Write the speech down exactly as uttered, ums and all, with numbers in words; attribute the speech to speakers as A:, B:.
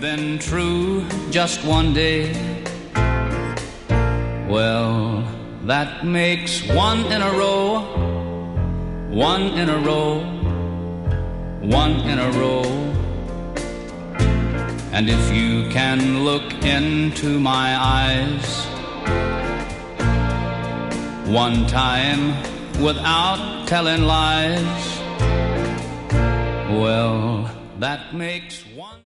A: been true just one day, well, that makes one in a row, one in a row, one in a row. And if you can look into my eyes one time without telling lies, well, that makes one.